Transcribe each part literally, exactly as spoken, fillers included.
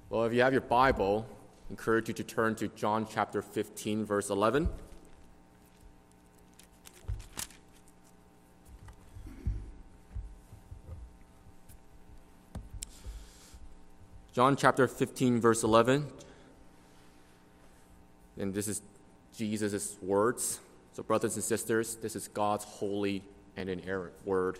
Well, if you have your Bible, I encourage you to turn to John chapter fifteen, verse eleven. John chapter fifteen, verse eleven. And this is Jesus' words. So, brothers and sisters, this is God's holy and inerrant word.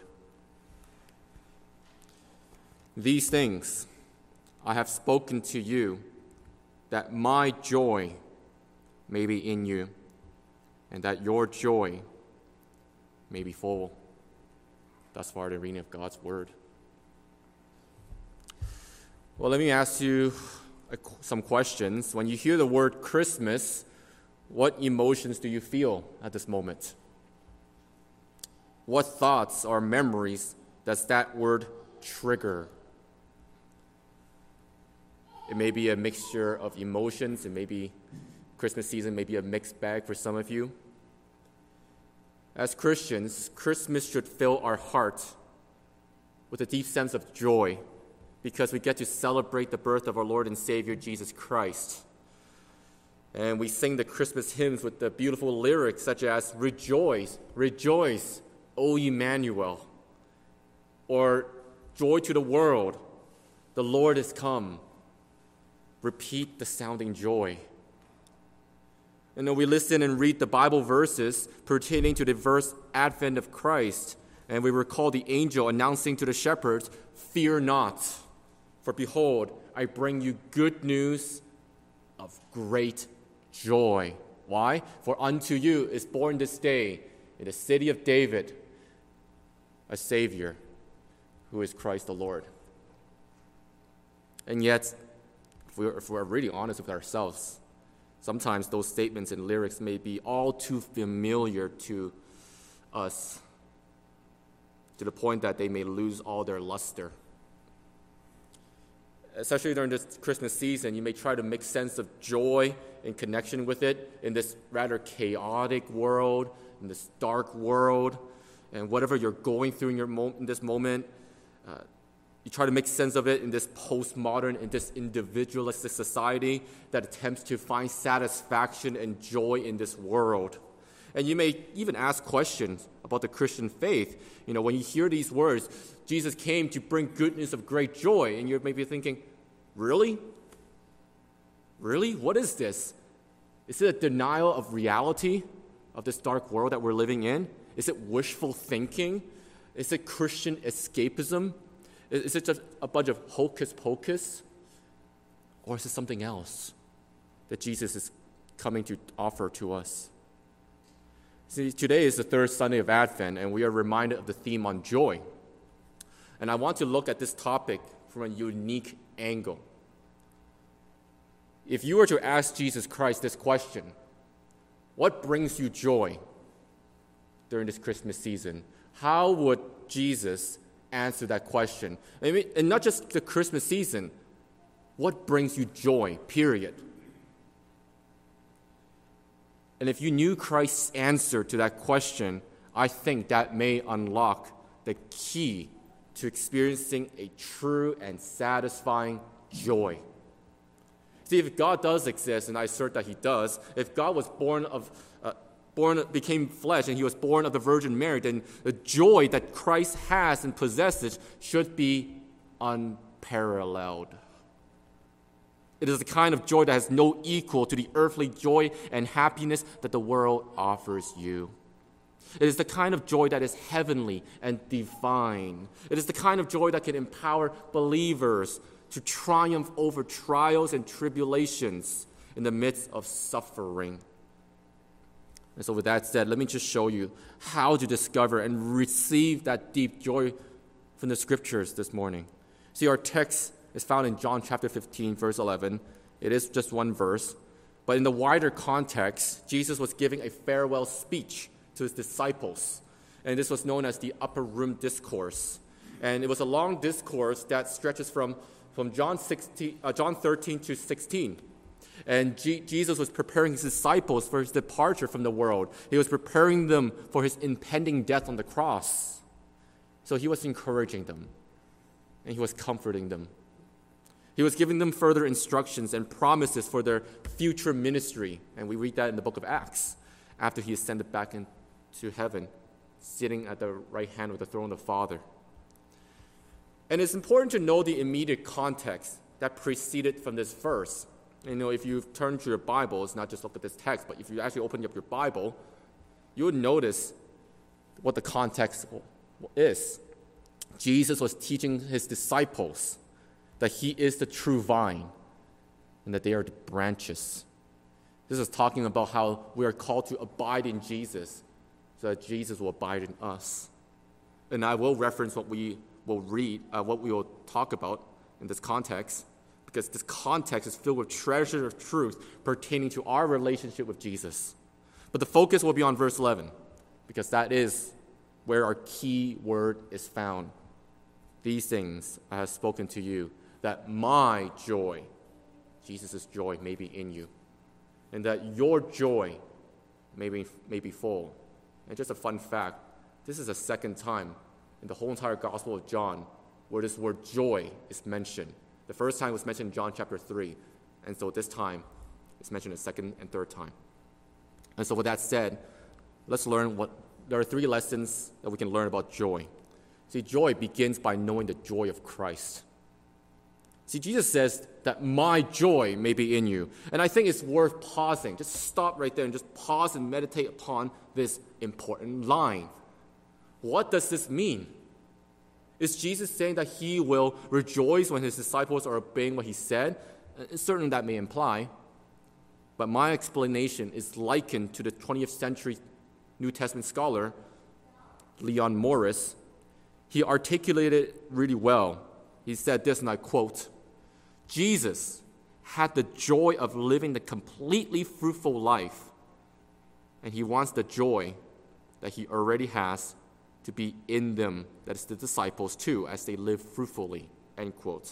These things I have spoken to you, that my joy may be in you, and that your joy may be full. Thus far, the reading of God's word. Well, let me ask you some questions. When you hear the word Christmas, what emotions do you feel at this moment? What thoughts or memories does that word trigger? It may be a mixture of emotions. It may be Christmas season, may be a mixed bag for some of you. As Christians, Christmas should fill our heart with a deep sense of joy because we get to celebrate the birth of our Lord and Savior, Jesus Christ. And we sing the Christmas hymns with the beautiful lyrics such as, "Rejoice, rejoice, O Emmanuel," or "Joy to the world, the Lord is come." Repeat the sounding joy. And then we listen and read the Bible verses pertaining to the first advent of Christ, and we recall the angel announcing to the shepherds, "Fear not, for behold, I bring you good news of great joy." Why? "For unto you is born this day in the city of David a Savior, who is Christ the Lord." And yet, if we're, if we're really honest with ourselves, sometimes those statements and lyrics may be all too familiar to us, to the point that they may lose all their luster. Especially during this Christmas season, you may try to make sense of joy in connection with it in this rather chaotic world, in this dark world, and whatever you're going through in, your mo- in this moment, uh, you try to make sense of it in this postmodern, in this individualistic society that attempts to find satisfaction and joy in this world. And you may even ask questions about the Christian faith. You know, when you hear these words, Jesus came to bring good news of great joy, and you're maybe thinking, really? Really? What is this? Is it a denial of reality of this dark world that we're living in? Is it wishful thinking? Is it Christian escapism? Is it just a bunch of hocus pocus? Or is it something else that Jesus is coming to offer to us? See, today is the third Sunday of Advent, and we are reminded of the theme on joy. And I want to look at this topic from a unique angle. If you were to ask Jesus Christ this question, what brings you joy during this Christmas season? How would Jesus answer that question? I mean, and not just the Christmas season, what brings you joy, period? And if you knew Christ's answer to that question, I think that may unlock the key to experiencing a true and satisfying joy. See, if God does exist, and I assert that he does, if God was born of, uh, born, became flesh, and he was born of the Virgin Mary, then the joy that Christ has and possesses should be unparalleled. It is the kind of joy that has no equal to the earthly joy and happiness that the world offers you. It is the kind of joy that is heavenly and divine. It is the kind of joy that can empower believers to triumph over trials and tribulations in the midst of suffering. And so with that said, let me just show you how to discover and receive that deep joy from the scriptures this morning. See, our text is found in John chapter fifteen, verse eleven. It is just one verse. But in the wider context, Jesus was giving a farewell speech to his disciples. And this was known as the Upper Room Discourse. And it was a long discourse that stretches from, from John, sixteen, uh, John thirteen to sixteen. And G- Jesus was preparing his disciples for his departure from the world. He was preparing them for his impending death on the cross. So he was encouraging them, and he was comforting them. He was giving them further instructions and promises for their future ministry. And we read that in the book of Acts, after he ascended back into heaven, sitting at the right hand of the throne of the Father. And it's important to know the immediate context that preceded from this verse. You know, if you turn to your Bible, it's not just look at this text, but if you actually open up your Bible, you would notice what the context is. Jesus was teaching his disciples that he is the true vine and that they are the branches. This is talking about how we are called to abide in Jesus so that Jesus will abide in us. And I will reference what we will read, uh, what we will talk about in this context, because this context is filled with treasure of truth pertaining to our relationship with Jesus. But the focus will be on verse eleven, because that is where our key word is found. These things I have spoken to you, that my joy, Jesus' joy, may be in you, and that your joy may be, may be full. And just a fun fact, this is the second time in the whole entire Gospel of John where this word joy is mentioned. The first time was mentioned in John chapter three, and so this time it's mentioned a second and third time. And so with that said, let's learn what, there are three lessons that we can learn about joy. See, joy begins by knowing the joy of Christ. See, Jesus says that my joy may be in you. And I think it's worth pausing. Just stop right there and just pause and meditate upon this important line. What does this mean? Is Jesus saying that he will rejoice when his disciples are obeying what he said? Certainly that may imply. But my explanation is likened to the twentieth century New Testament scholar, Leon Morris. He articulated it really well. He said this, and I quote, Jesus had the joy of living the completely fruitful life, and he wants the joy that he already has to be in them, that is the disciples too, as they live fruitfully, end quote.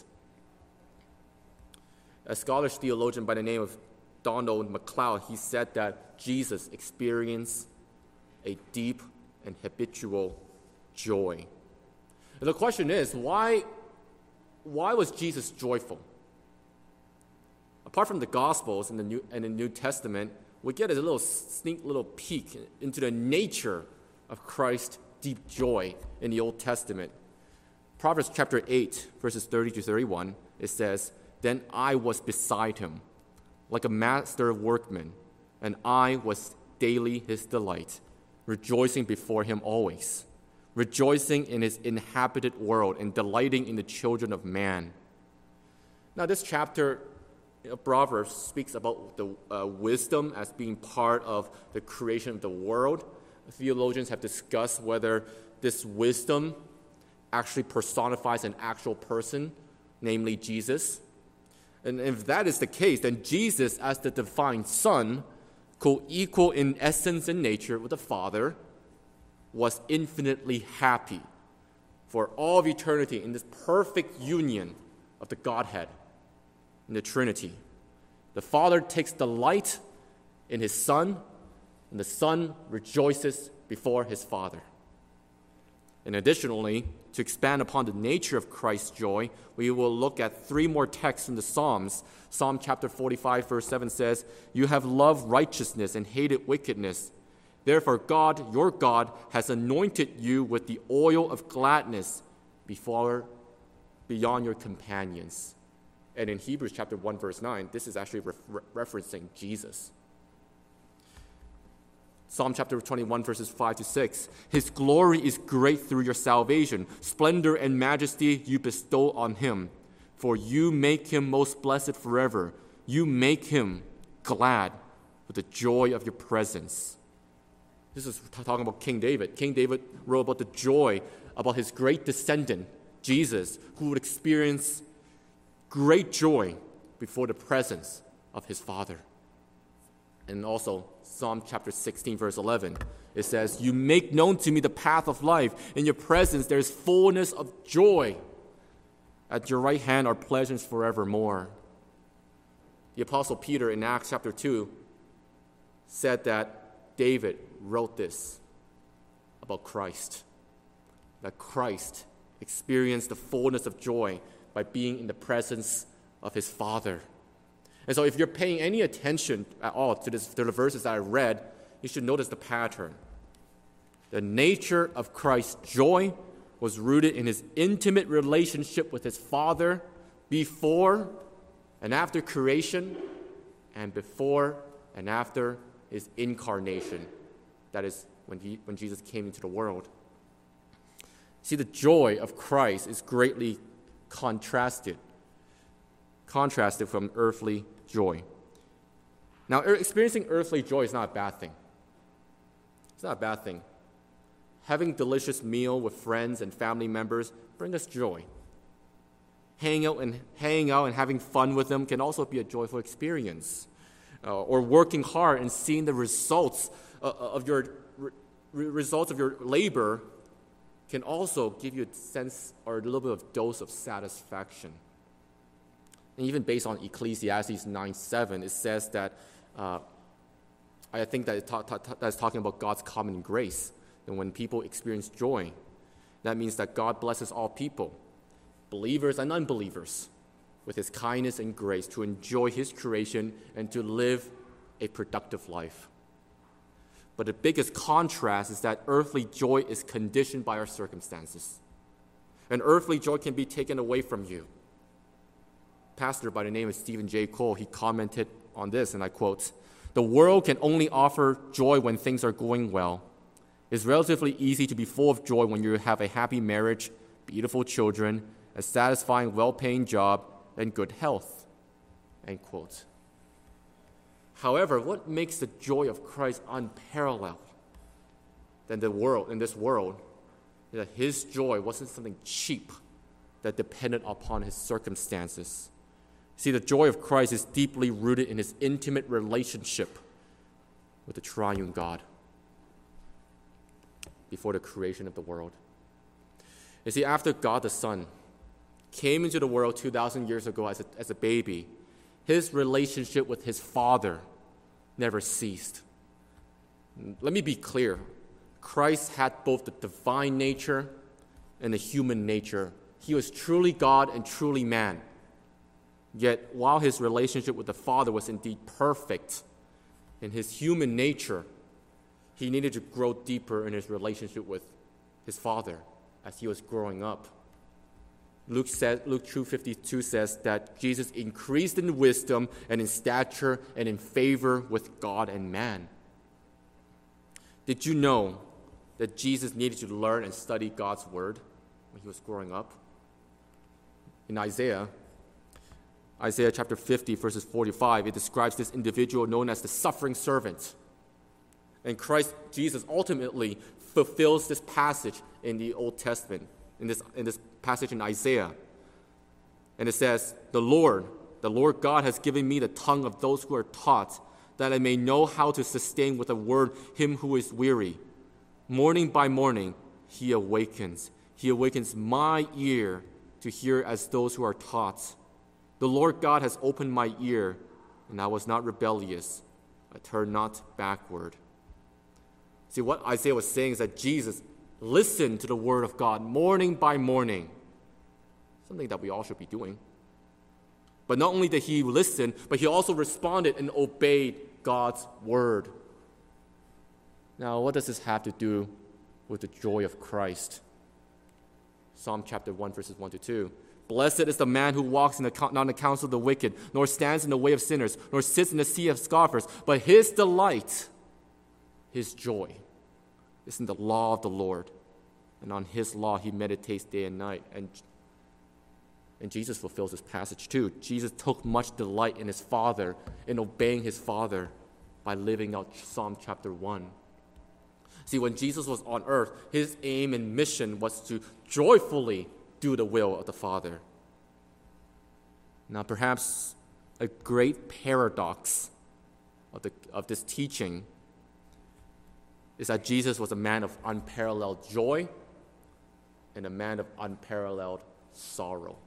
A Scottish theologian by the name of Donald MacLeod, he said that Jesus experienced a deep and habitual joy. And the question is, why, why was Jesus joyful? Apart from the Gospels and the New, and the New Testament, we get a little sneak little peek into the nature of Christ's deep joy in the Old Testament. Proverbs chapter eight, verses thirty to thirty-one, it says, Then I was beside him, like a master workman, and I was daily his delight, rejoicing before him always, rejoicing in his inhabited world and delighting in the children of man. Now this chapter of Proverbs speaks about the uh, wisdom as being part of the creation of the world. Theologians have discussed whether this wisdom actually personifies an actual person, namely Jesus. And if that is the case, then Jesus, as the divine Son, co-equal in essence and nature with the Father, was infinitely happy for all of eternity in this perfect union of the Godhead in the Trinity. The Father takes delight in his Son, and the Son rejoices before his Father. And additionally, to expand upon the nature of Christ's joy, we will look at three more texts in the Psalms. Psalm chapter forty-five, verse seven says, You have loved righteousness and hated wickedness. Therefore God, your God, has anointed you with the oil of gladness before, beyond your companions. And in Hebrews chapter one, verse nine, this is actually re- referencing Jesus. Psalm chapter twenty-one, verses five to six. His glory is great through your salvation. Splendor and majesty you bestow on him. For you make him most blessed forever. You make him glad with the joy of your presence. This is talking about King David. King David wrote about the joy about his great descendant, Jesus, who would experience great joy before the presence of his Father. And also, Psalm chapter sixteen, verse eleven, it says, You make known to me the path of life. In your presence there is fullness of joy. At your right hand are pleasures forevermore. The Apostle Peter in Acts chapter two said that David wrote this about Christ, that Christ experienced the fullness of joy by being in the presence of his Father. And so if you're paying any attention at all to, this, to the verses that I read, you should notice the pattern. The nature of Christ's joy was rooted in his intimate relationship with his Father before and after creation, and before and after his incarnation. That is, when, he, when Jesus came into the world. See, the joy of Christ is greatly contrasted, contrasted from earthly joy. Now, er, experiencing earthly joy is not a bad thing. It's not a bad thing. Having a delicious meal with friends and family members bring us joy. Hanging out and hanging out and having fun with them can also be a joyful experience. Uh, or working hard and seeing the results uh, of your re- results of your labor can also give you a sense or a little bit of dose of satisfaction. And even based on Ecclesiastes nine seven, it says that uh, I think that it ta- ta- ta- that's talking about God's common grace. And when people experience joy, that means that God blesses all people, believers and unbelievers, with his kindness and grace to enjoy his creation and to live a productive life. But the biggest contrast is that earthly joy is conditioned by our circumstances. And earthly joy can be taken away from you. A pastor by the name of Stephen J. Cole, he commented on this, and I quote, "The world can only offer joy when things are going well. It's relatively easy to be full of joy when you have a happy marriage, beautiful children, a satisfying, well-paying job, and good health." End quote. However, what makes the joy of Christ unparalleled than the world in this world is that his joy wasn't something cheap that depended upon his circumstances. See, the joy of Christ is deeply rooted in his intimate relationship with the triune God before the creation of the world. You see, after God the Son came into the world two thousand years ago as a, as a baby, his relationship with his Father never ceased. Let me be clear. Christ had both the divine nature and the human nature. He was truly God and truly man. Yet, while his relationship with the Father was indeed perfect, in his human nature, he needed to grow deeper in his relationship with his Father as he was growing up. Luke says, Luke two fifty-two says that Jesus increased in wisdom and in stature and in favor with God and man. Did you know that Jesus needed to learn and study God's word when he was growing up? In Isaiah, Isaiah chapter fifty, verses forty-five, it describes this individual known as the suffering servant. And Christ Jesus ultimately fulfills this passage in the Old Testament, in this, in this passage in Isaiah. And it says, "The Lord, the Lord God has given me the tongue of those who are taught, that I may know how to sustain with a word him who is weary. Morning by morning he awakens. He awakens my ear to hear as those who are taught. The Lord God has opened my ear, and I was not rebellious. I turned not backward." See, what Isaiah was saying is that Jesus listened to the word of God morning by morning, something that we all should be doing. But not only did he listen, but he also responded and obeyed God's word. Now, what does this have to do with the joy of Christ? Psalm chapter one, verses one to two. "Blessed is the man who walks in the, not in the counsel of the wicked, nor stands in the way of sinners, nor sits in the seat of scoffers, but his delight, his joy, is in the law of the Lord. And on his law he meditates day and night." And, and Jesus fulfills this passage too. Jesus took much delight in his Father, in obeying his Father by living out Psalm chapter one. See, when Jesus was on earth, his aim and mission was to joyfully do the will of the Father. Now, perhaps a great paradox of, the, of this teaching is that Jesus was a man of unparalleled joy and a man of unparalleled sorrow.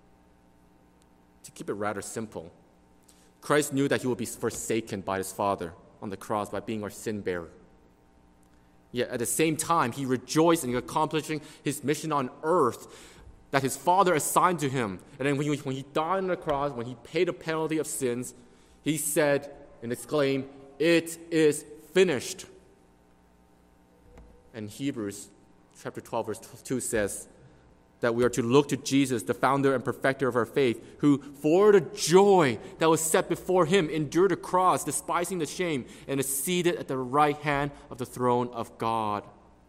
To keep it rather simple, Christ knew that he would be forsaken by his Father on the cross by being our sin bearer. Yet at the same time, he rejoiced in accomplishing his mission on earth that his Father assigned to him. And then when he, when he died on the cross, when he paid the penalty of sins, he said and exclaimed, "It is finished." And Hebrews chapter twelve, verse two says that we are to look to Jesus, the founder and perfecter of our faith, who for the joy that was set before him endured the cross, despising the shame, and is seated at the right hand of the throne of God.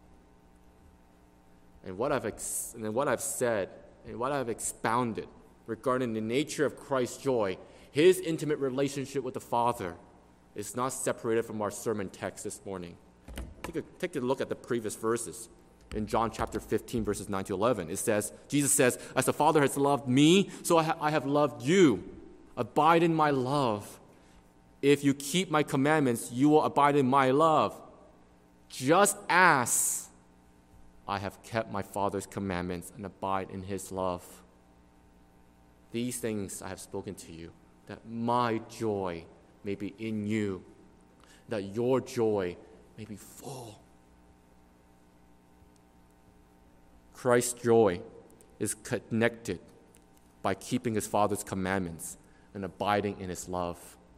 And what I've ex- and what I've said and what I've expounded regarding the nature of Christ's joy, his intimate relationship with the Father, is not separated from our sermon text this morning. Take a, take a look at the previous verses. In John chapter fifteen, verses nine to eleven, it says, Jesus says, "As the Father has loved me, so I, ha- I have loved you. Abide in my love. If you keep my commandments, you will abide in my love. Just as I have kept my Father's commandments and abide in his love. These things I have spoken to you, that my joy may be in you, that your joy may be full." Christ's joy is connected by keeping his Father's commandments and abiding in his love.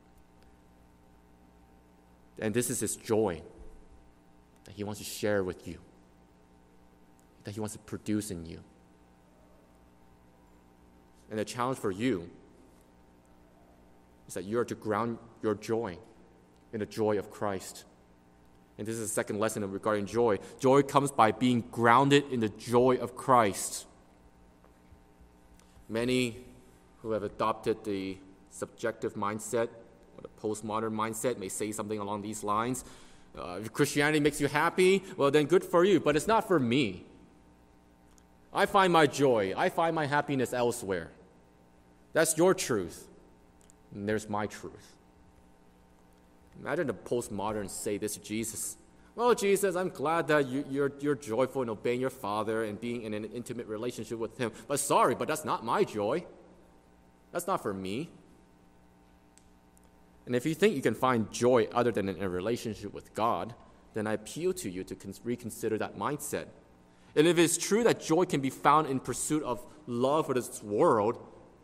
And this is his joy that he wants to share with you, that he wants to produce in you. And the challenge for you is that you are to ground your joy in the joy of Christ. And this is the second lesson regarding joy. Joy comes by being grounded in the joy of Christ. Many who have adopted the subjective mindset or the postmodern mindset may say something along these lines. Uh, if Christianity makes you happy, well then good for you, but it's not for me. I find my joy, I find my happiness elsewhere. That's your truth, and there's my truth. Imagine the postmoderns say this to Jesus. "Well, Jesus, I'm glad that you, you're, you're joyful in obeying your Father and being in an intimate relationship with him. But sorry, but that's not my joy. That's not for me." And if you think you can find joy other than in a relationship with God, then I appeal to you to reconsider that mindset. And if it's true that joy can be found in pursuit of love for this world,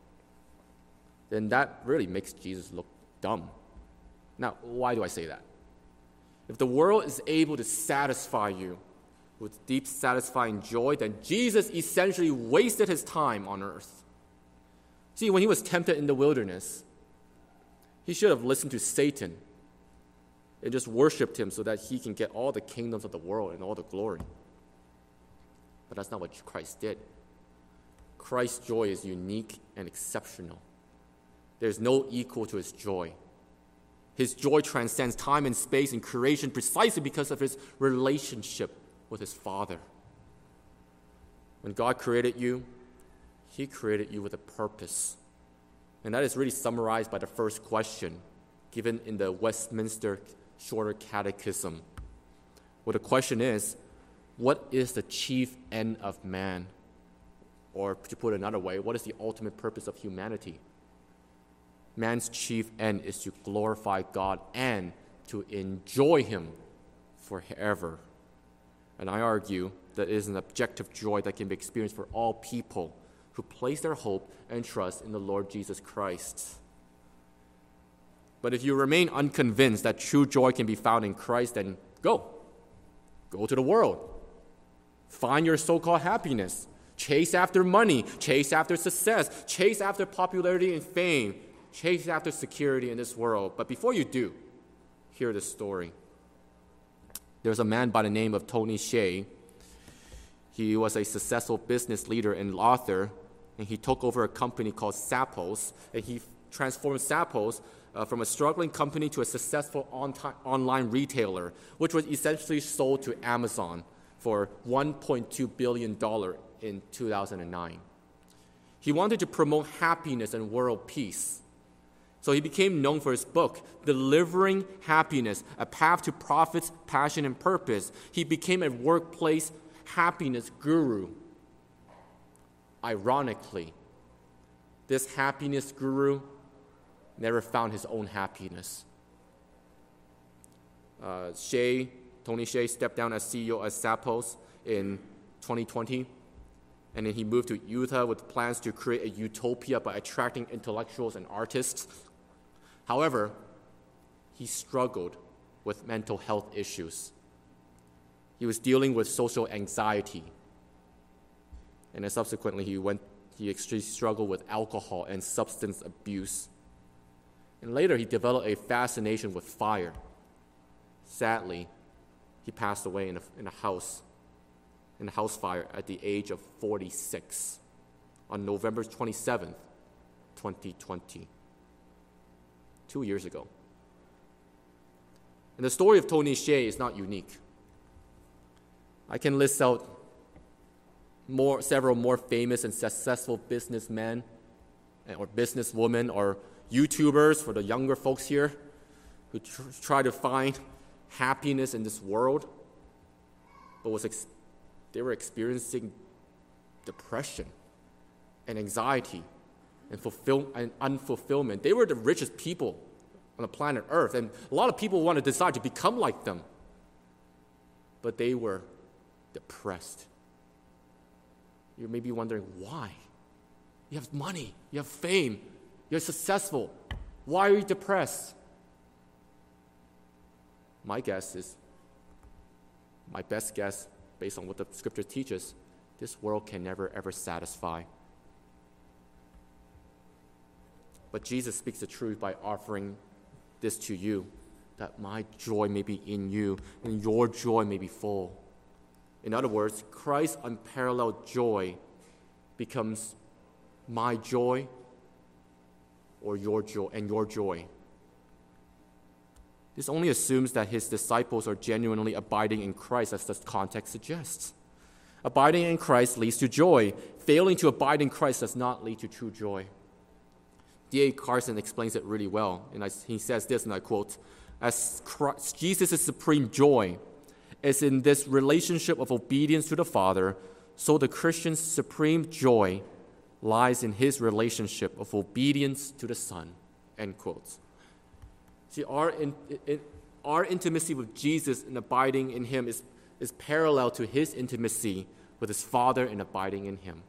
then that really makes Jesus look dumb. Now, why do I say that? If the world is able to satisfy you with deep, satisfying joy, then Jesus essentially wasted his time on earth. See, when he was tempted in the wilderness, he should have listened to Satan and just worshipped him so that he can get all the kingdoms of the world and all the glory. But that's not what Christ did. Christ's joy is unique and exceptional. There's no equal to his joy. His joy transcends time and space and creation precisely because of his relationship with his Father. When God created you, he created you with a purpose. And that is really summarized by the first question given in the Westminster Shorter Catechism. Well, the question is, what is the chief end of man? Or to put it another way, what is the ultimate purpose of humanity? Man's chief end is to glorify God and to enjoy him forever. And I argue that it is an objective joy that can be experienced for all people who place their hope and trust in the Lord Jesus Christ. But if you remain unconvinced that true joy can be found in Christ, then go. Go to the world. Find your so-called happiness. Chase after money. Chase after success. Chase after popularity and fame. Chase after security in this world. But before you do, hear this story. There's a man by the name of Tony Hsieh. He was a successful business leader and author, and he took over a company called Zappos, and he transformed Zappos uh, from a struggling company to a successful on t- online retailer, which was essentially sold to Amazon for one point two billion dollars in two thousand nine. He wanted to promote happiness and world peace. So he became known for his book, Delivering Happiness, A Path to Profits, Passion, and Purpose. He became a workplace happiness guru. Ironically, this happiness guru never found his own happiness. Uh, Hsieh, Tony Hsieh stepped down as C E O of Zappos in twenty twenty. And then he moved to Utah with plans to create a utopia by attracting intellectuals and artists. However, he struggled with mental health issues. He was dealing with social anxiety. And then subsequently, he went. He extremely struggled with alcohol and substance abuse. And later, he developed a fascination with fire. Sadly, he passed away in a, in a house, in a house fire at the age of forty-six on November twenty-seventh, twenty twenty, two years ago. And the story of Tony Hsieh is not unique. I can list out more, several more famous and successful businessmen or businesswomen or YouTubers for the younger folks here who tr- try to find happiness in this world, but was ex- they were experiencing depression and anxiety and, fulfill- and unfulfillment. They were the richest people on the planet Earth, and a lot of people want to decide to become like them, but they were depressed. You may be wondering why. You have money, you have fame, you're successful. Why are you depressed? My guess is, my best guess, based on what the scripture teaches, this world can never ever satisfy. But Jesus speaks the truth by offering this to you, that my joy may be in you and your joy may be full. In other words, Christ's unparalleled joy becomes my joy or your joy and your joy. This only assumes that his disciples are genuinely abiding in Christ, as the context suggests. Abiding in Christ leads to joy. Failing to abide in Christ does not lead to true joy. D A Carson explains it really well, and I, he says this, and I quote, "As Christ, Jesus' supreme joy is in this relationship of obedience to the Father, so the Christian's supreme joy lies in his relationship of obedience to the Son." End quotes. See, our, in, in, our intimacy with Jesus and abiding in him is, is parallel to his intimacy with his Father and abiding in him.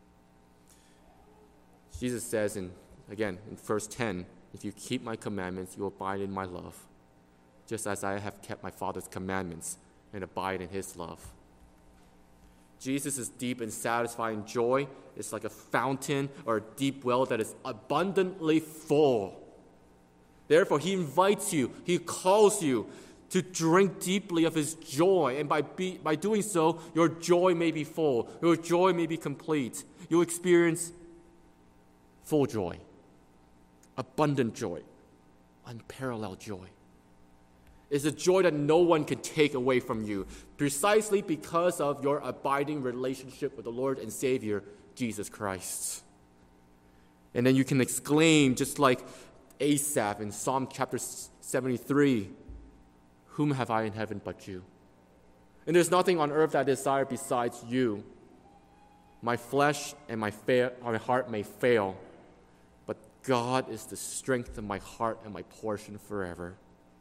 Jesus says, in again, in verse ten, "If you keep my commandments, you will abide in my love, just as I have kept my Father's commandments and abide in his love." Jesus' deep and satisfying joy is like a fountain or a deep well that is abundantly full. Therefore, he invites you, he calls you to drink deeply of his joy. And by, be, by doing so, your joy may be full. Your joy may be complete. You'll experience full joy, abundant joy, unparalleled joy. It's a joy that no one can take away from you, precisely because of your abiding relationship with the Lord and Savior, Jesus Christ. And then you can exclaim, just like Asaph in Psalm chapter seventy-three, "Whom have I in heaven but you? And there's nothing on earth that I desire besides you. My flesh and my, fa- my heart may fail, but God is the strength of my heart and my portion forever."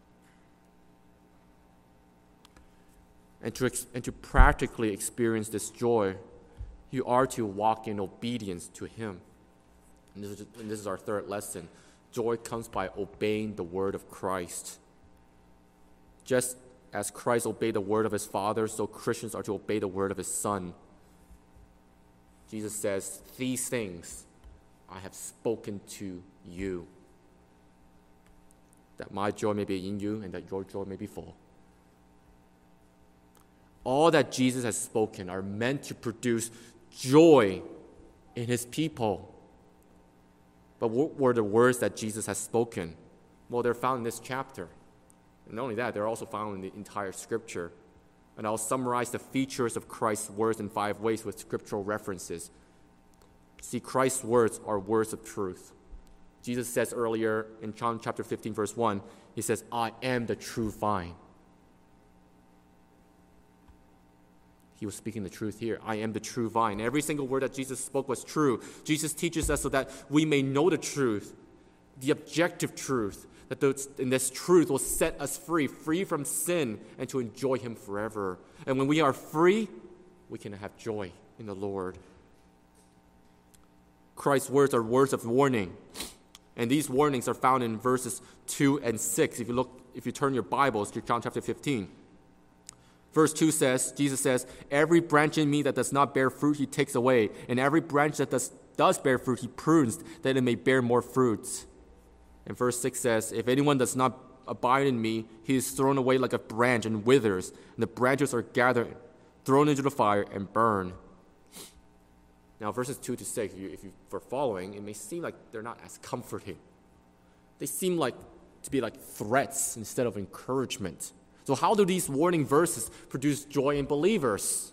And to, ex- and to practically experience this joy, you are to walk in obedience to him. And this is, and this is our third lesson. Joy comes by obeying the word of Christ. Just as Christ obeyed the word of his Father, so Christians are to obey the word of his Son. Jesus says, "These things I have spoken to you, that my joy may be in you and that your joy may be full." All that Jesus has spoken are meant to produce joy in his people. But what were the words that Jesus has spoken? Well, they're found in this chapter. And not only that, they're also found in the entire scripture. And I'll summarize the features of Christ's words in five ways with scriptural references. See, Christ's words are words of truth. Jesus says earlier in John chapter fifteen, verse one, he says, "I am the true vine." He was speaking the truth here. I am the true vine. Every single word that Jesus spoke was true. Jesus teaches us so that we may know the truth, the objective truth, that those, and this truth will set us free, free from sin, and to enjoy him forever. And when we are free, we can have joy in the Lord. Christ's words are words of warning. And these warnings are found in verses two and six. If you look, if you turn your Bibles to John chapter fifteen. Verse two says, Jesus says, every branch in me that does not bear fruit, he takes away. And every branch that does, does bear fruit, he prunes, that it may bear more fruit. And verse six says, if anyone does not abide in me, he is thrown away like a branch and withers. And the branches are gathered, thrown into the fire, and burned. Now, verses two to six, if you, if you were following, it may seem like they're not as comforting. They seem like to be like threats instead of encouragement. So how do these warning verses produce joy in believers?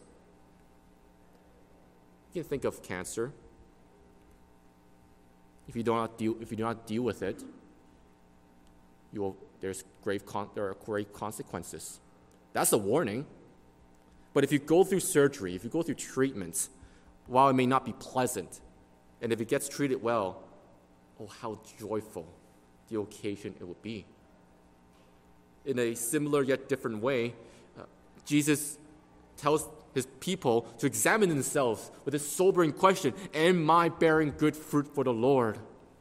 You can think of cancer. If you do not deal, if you do not deal with it, you will, there's grave con, there are grave consequences. That's a warning. But if you go through surgery, if you go through treatments, while it may not be pleasant, and if it gets treated well, oh, how joyful the occasion it will be. In a similar yet different way, uh, Jesus tells his people to examine themselves with this sobering question, am I bearing good fruit for the Lord?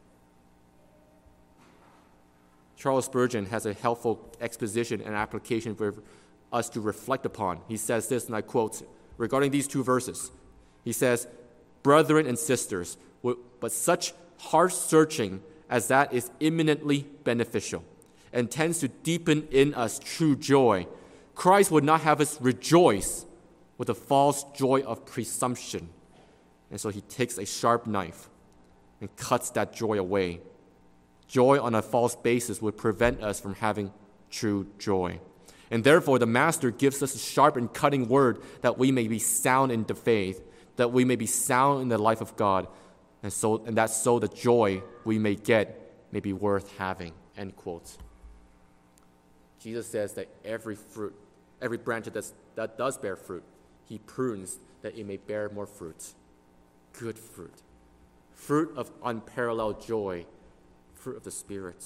Charles Spurgeon has a helpful exposition and application for us to reflect upon. He says this, and I quote, regarding these two verses. He says, brethren and sisters, but such heart searching as that is eminently beneficial and tends to deepen in us true joy. Christ would not have us rejoice with the false joy of presumption. And so he takes a sharp knife and cuts that joy away. Joy on a false basis would prevent us from having true joy. And therefore, the Master gives us a sharp and cutting word that we may be sound in the faith, that we may be sound in the life of God, and so and that so the joy we may get may be worth having. End quote. Jesus says that every fruit, every branch that does, that does bear fruit, he prunes that it may bear more fruit. Good fruit. Fruit of unparalleled joy. Fruit of the Spirit.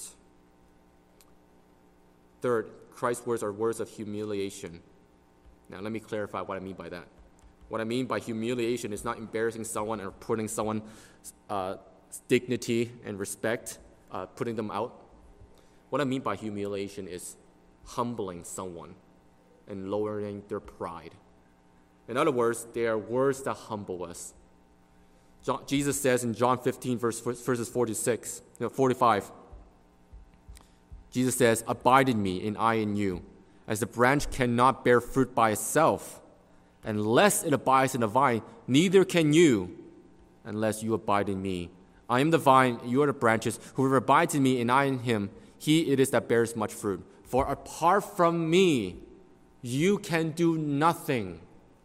Third, Christ's words are words of humiliation. Now, let me clarify what I mean by that. What I mean by humiliation is not embarrassing someone or putting someone's uh, dignity and respect, uh, putting them out. What I mean by humiliation is humbling someone and lowering their pride. In other words, they are words that humble us. John, Jesus says in John fifteen, verse, verses forty-six, you know, forty-five, Jesus says, abide in me, and I in you, as the branch cannot bear fruit by itself, unless it abides in the vine, neither can you, unless you abide in me. I am the vine, you are the branches. Whoever abides in me, and I in him, he it is that bears much fruit. For apart from me, you can do nothing.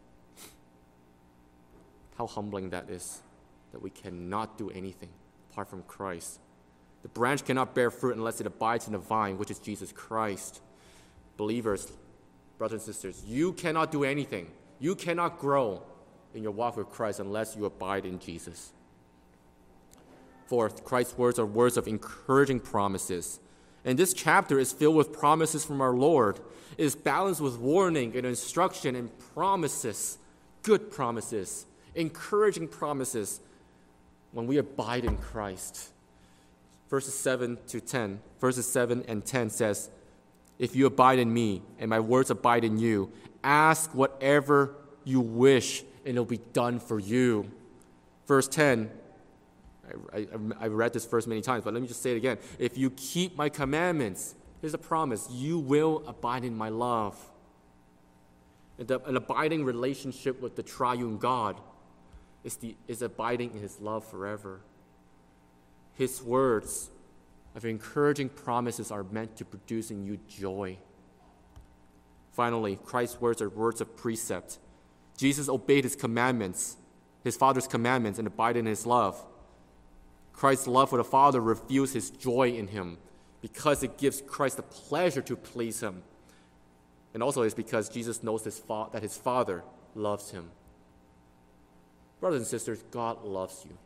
How humbling that is, that we cannot do anything apart from Christ. The branch cannot bear fruit unless it abides in the vine, which is Jesus Christ. Believers, brothers and sisters, you cannot do anything. You cannot grow in your walk with Christ unless you abide in Jesus. Fourth, Christ's words are words of encouraging promises. And this chapter is filled with promises from our Lord. It is balanced with warning and instruction and promises, good promises, encouraging promises when we abide in Christ. Verses seven to ten, verses seven and ten says, if you abide in me and my words abide in you, ask whatever you wish and it'll be done for you. Verse ten, I, I, I read this verse many times, but let me just say it again. If you keep my commandments, here's a promise, you will abide in my love. And the, an abiding relationship with the triune God is, the, is abiding in his love forever. His words of encouraging promises are meant to produce in you joy. Finally, Christ's words are words of precept. Jesus obeyed his commandments, his Father's commandments, and abided in his love. Christ's love for the Father reveals his joy in him because it gives Christ the pleasure to please him. And also it's because Jesus knows his fa- that his Father loves him. Brothers and sisters, God loves you.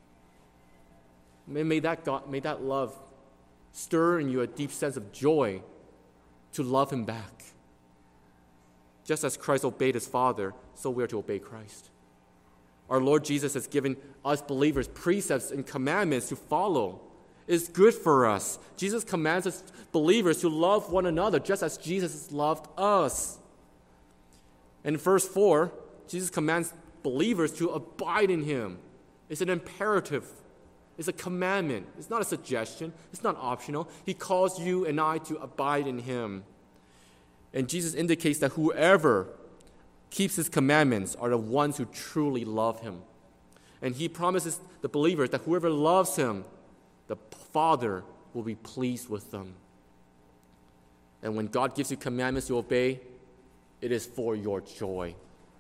May, may, that God, may that love stir in you a deep sense of joy to love him back. Just as Christ obeyed his Father, so we are to obey Christ. Our Lord Jesus has given us believers precepts and commandments to follow. It's good for us. Jesus commands us believers to love one another just as Jesus has loved us. And in verse four, Jesus commands believers to abide in him. It's an imperative. It's a commandment. It's not a suggestion. It's not optional. He calls you and I to abide in him. And Jesus indicates that whoever keeps his commandments are the ones who truly love him. And he promises the believers that whoever loves him, the Father will be pleased with them. And when God gives you commandments to obey, it is for your joy.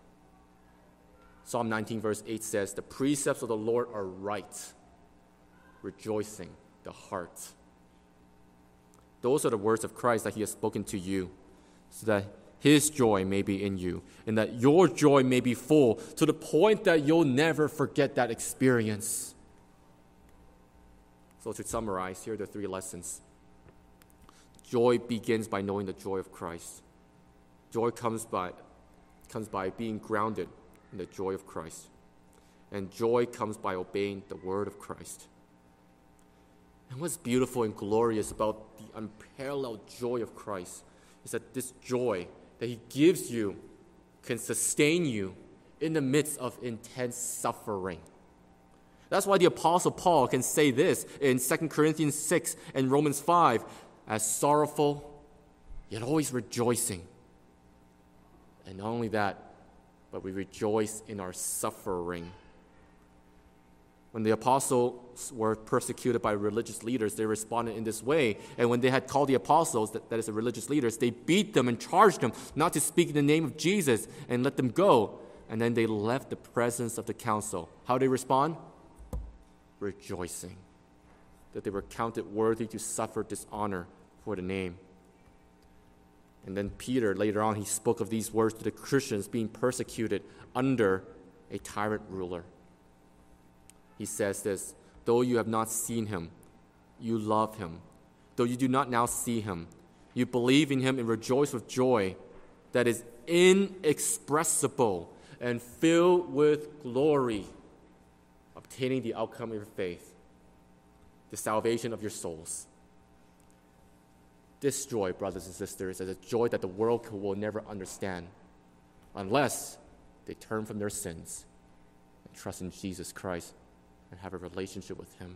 Psalm nineteen verse eight says, "The precepts of the Lord are right, rejoicing the heart." Those are the words of Christ that he has spoken to you, so that his joy may be in you, and that your joy may be full to the point that you'll never forget that experience. So to summarize, here are the three lessons. Joy begins by knowing the joy of Christ. Joy comes by, comes by being grounded in the joy of Christ. And joy comes by obeying the word of Christ. And what's beautiful and glorious about the unparalleled joy of Christ is that this joy that he gives you can sustain you in the midst of intense suffering. That's why the Apostle Paul can say this in Second Corinthians six and Romans five, as sorrowful, yet always rejoicing. And not only that, but we rejoice in our suffering. When the apostles were persecuted by religious leaders, they responded in this way. And when they had called the apostles, that, that is the religious leaders, they beat them and charged them not to speak in the name of Jesus and let them go. And then they left the presence of the council. How did they respond? Rejoicing that they were counted worthy to suffer dishonor for the name. And then Peter, later on, he spoke of these words to the Christians being persecuted under a tyrant ruler. He says this, "Though you have not seen him, you love him. Though you do not now see him, you believe in him and rejoice with joy that is inexpressible and filled with glory, obtaining the outcome of your faith, the salvation of your souls." This joy, brothers and sisters, is a joy that the world will never understand unless they turn from their sins and trust in Jesus Christ and have a relationship with him.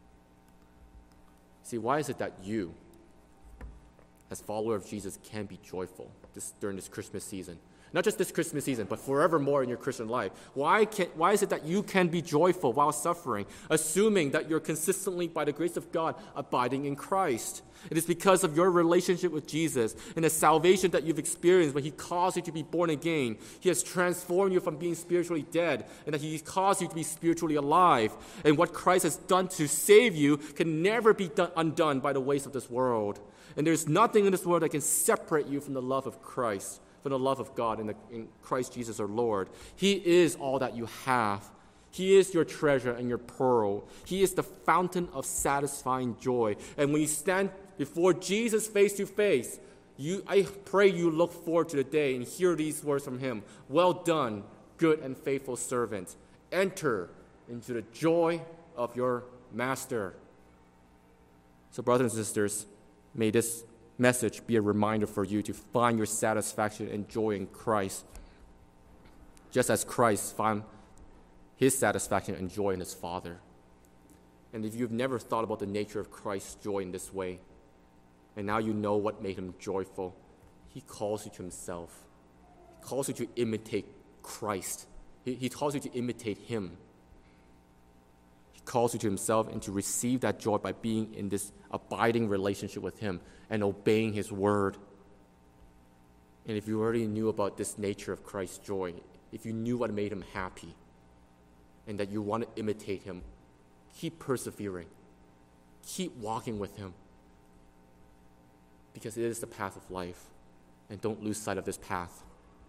See, why is it that you, as follower of Jesus, can be joyful this, during this Christmas season? Not just this Christmas season, but forevermore in your Christian life. Why, can, why is it that you can be joyful while suffering, assuming that you're consistently, by the grace of God, abiding in Christ? It is because of your relationship with Jesus and the salvation that you've experienced when he caused you to be born again. He has transformed you from being spiritually dead, and that he caused you to be spiritually alive. And what Christ has done to save you can never be done, undone by the ways of this world. And there's nothing in this world that can separate you from the love of Christ, from the love of God in, the, in Christ Jesus our Lord. He is all that you have. He is your treasure and your pearl. He is the fountain of satisfying joy. And when you stand before Jesus face to face, you, I pray you look forward to the day and hear these words from him. "Well done, good and faithful servant. Enter into the joy of your master." So, brothers and sisters, may this message be a reminder for you to find your satisfaction and joy in Christ, just as Christ found his satisfaction and joy in his Father. And if you've never thought about the nature of Christ's joy in this way, and now you know what made him joyful, he calls you to himself. He calls you to imitate Christ. He, he calls you to imitate him. He calls you to himself and to receive that joy by being in this abiding relationship with him and obeying his word. And if you already knew about this nature of Christ's joy, if you knew what made him happy, and that you want to imitate him, keep persevering. Keep walking with him. Because it is the path of life. And don't lose sight of this path.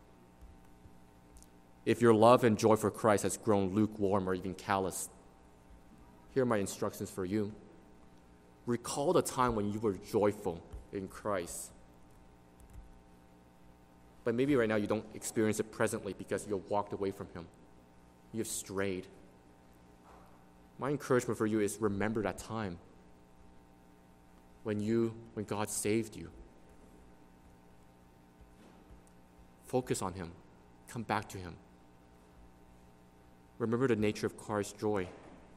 If your love and joy for Christ has grown lukewarm or even callous, here are my instructions for you. Recall the time when you were joyful in Christ. But maybe right now you don't experience it presently because you walked away from him. you have strayed. My encouragement for you is remember that time when you, when God saved you. Focus on him. Come back to him. Remember the nature of Christ's joy.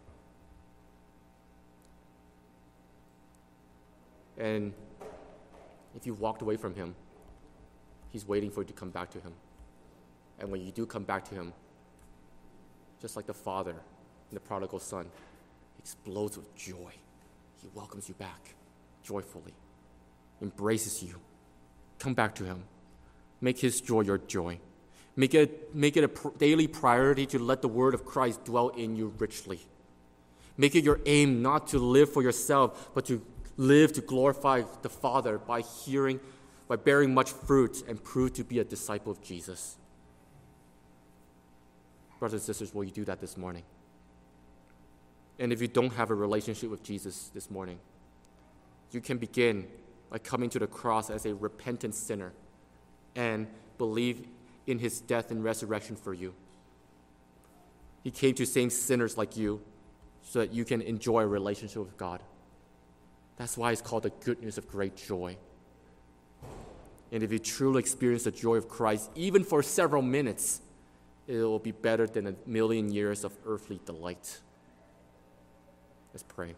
And if you walked away from him, he's waiting for you to come back to him. And when you do come back to him, just like the father and the prodigal son, he explodes with joy. He welcomes you back joyfully, embraces you. Come back to him. Make his joy your joy. Make it, make it a pr- daily priority to let the word of Christ dwell in you richly. Make it your aim not to live for yourself, but to live to glorify the Father by hearing, by bearing much fruit and prove to be a disciple of Jesus. Brothers and sisters, will you do that this morning? And if you don't have a relationship with Jesus this morning, you can begin by coming to the cross as a repentant sinner and believe in his death and resurrection for you. He came to save sinners like you so that you can enjoy a relationship with God. That's why it's called the good news of great joy. And if you truly experience the joy of Christ, even for several minutes, it will be better than a million years of earthly delight. Let's pray.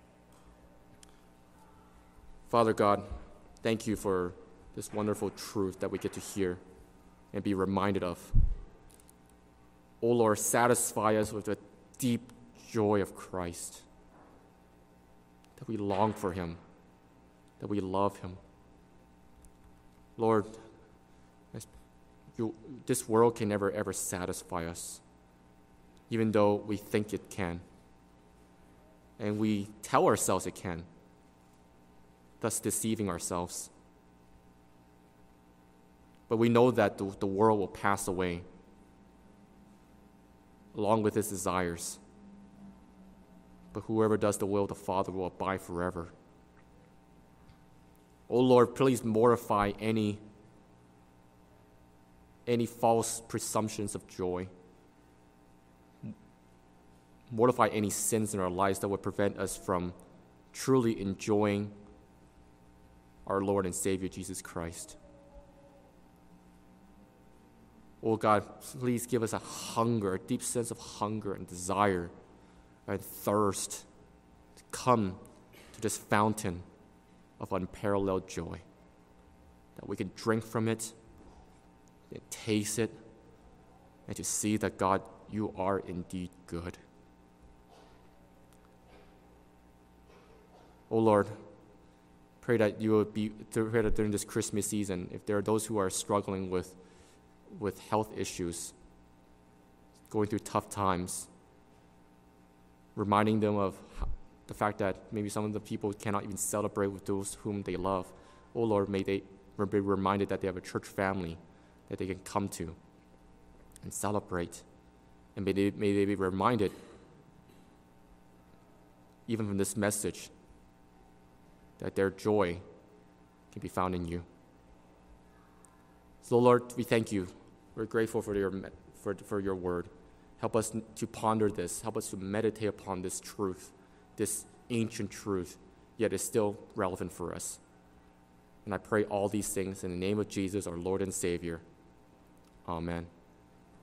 Father God, thank you for this wonderful truth that we get to hear and be reminded of. O Lord, satisfy us with the deep joy of Christ, that we long for him, that we love him. Lord, you, this world can never, ever satisfy us, even though we think it can. And we tell ourselves it can, thus deceiving ourselves. But we know that the, the world will pass away, along with its desires. But whoever does the will of the Father will abide forever. O Lord, please mortify any, any false presumptions of joy. Mortify any sins in our lives that would prevent us from truly enjoying our Lord and Savior, Jesus Christ. Oh God, please give us a hunger, a deep sense of hunger and desire and thirst to come to this fountain of unparalleled joy, that we can drink from it, and taste it, and to see that, God, you are indeed good. Oh Lord, pray that you will be, pray that during this Christmas season, if there are those who are struggling with, with health issues, going through tough times, reminding them of the fact that maybe some of the people cannot even celebrate with those whom they love. Oh Lord, may they be reminded that they have a church family that they can come to and celebrate. And may they, may they be reminded, even from this message, that their joy can be found in you. So Lord, we thank you. We're grateful for your, for, for your word. Help us to ponder this. Help us to meditate upon this truth, this ancient truth, yet is still relevant for us. And I pray all these things in the name of Jesus, our Lord and Savior. Amen.